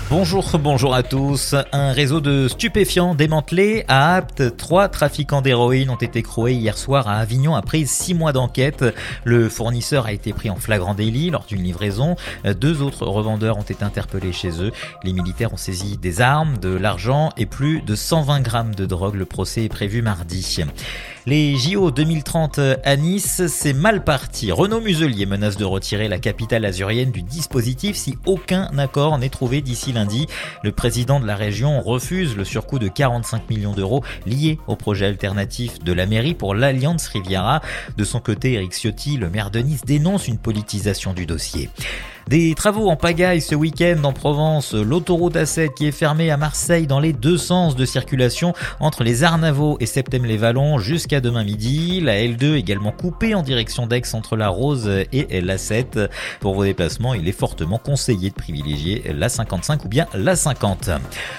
Bonjour à tous. Un réseau de stupéfiants démantelé à Apt. 3 trafiquants d'héroïne ont été écroués hier soir à Avignon après 6 mois d'enquête. Le fournisseur a été pris en flagrant délit lors d'une livraison. 2 autres revendeurs ont été interpellés chez eux. Les militaires ont saisi des armes, de l'argent et plus de 120 grammes de drogue. Le procès est prévu mardi. Les JO 2030 à Nice, c'est mal parti. Renaud Muselier menace de retirer la capitale azurienne du dispositif si aucun accord n'est trouvé d'ici lundi. Le président de la région refuse le surcoût de 45 millions d'euros lié au projet alternatif de la mairie pour l'Alliance Riviera. De son côté, Éric Ciotti, le maire de Nice, dénonce une politisation du dossier. Des travaux en pagaille ce week-end en Provence. L'autoroute A7 qui est fermée à Marseille dans les 2 sens de circulation entre les Arnavaux et Septem-les-Vallons jusqu'à demain midi. La L2 également coupée en direction d'Aix entre la Rose et l'A7. Pour vos déplacements, il est fortement conseillé de privilégier la 55 ou bien la 50.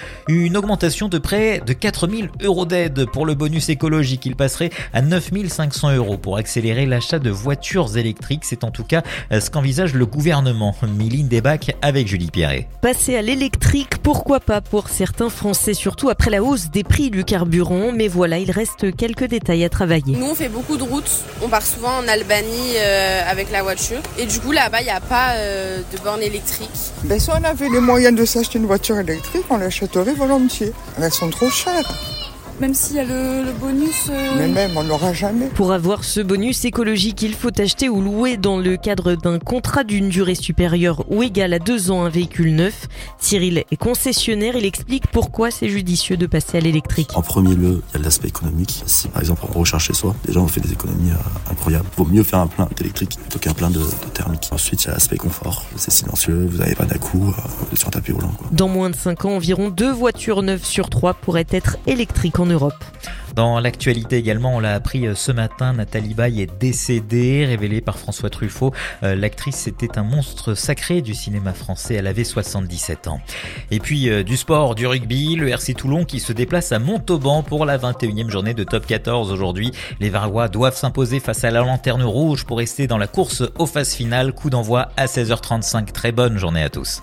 Une augmentation de près de 4 000 € d'aide pour le bonus écologique. Il passerait à 9 500 € pour accélérer l'achat de voitures électriques. C'est en tout cas ce qu'envisage le gouvernement. Mylène Debac avec Julie Pierret. Passer à l'électrique, pourquoi pas pour certains Français, surtout après la hausse des prix du carburant. Mais voilà, il reste quelques détails à travailler. Nous, on fait beaucoup de routes. On part souvent en Albanie avec la voiture. Et du coup, là-bas, il n'y a pas de borne électrique. Si on avait les moyens de s'acheter une voiture électrique, on l'achèterait volontiers. Elles sont trop chères. Même s'il y a le bonus... Mais même, on n'aura jamais. Pour avoir ce bonus écologique, il faut acheter ou louer dans le cadre d'un contrat d'une durée supérieure ou égale à 2 ans un véhicule neuf. Cyril est concessionnaire, il explique pourquoi c'est judicieux de passer à l'électrique. En premier lieu, il y a l'aspect économique. Si par exemple on recharge chez soi, déjà on fait des économies incroyables. Il vaut mieux faire un plein d'électrique plutôt qu'un plein de thermique. Ensuite, il y a l'aspect confort. C'est silencieux, vous n'avez pas d'à-coup, vous êtes sur un tapis roulant. Dans moins de 5 ans, environ 2 voitures neuves sur 3 pourraient être électriques en Europe. Dans l'actualité également, on l'a appris ce matin, Nathalie Baye est décédée, révélée par François Truffaut. L'actrice était un monstre sacré du cinéma français, elle avait 77 ans. Et puis du sport, du rugby, le RC Toulon qui se déplace à Montauban pour la 21e journée de Top 14 aujourd'hui. Les Varois doivent s'imposer face à la Lanterne Rouge pour rester dans la course aux phases finales. Coup d'envoi à 16h35. Très bonne journée à tous.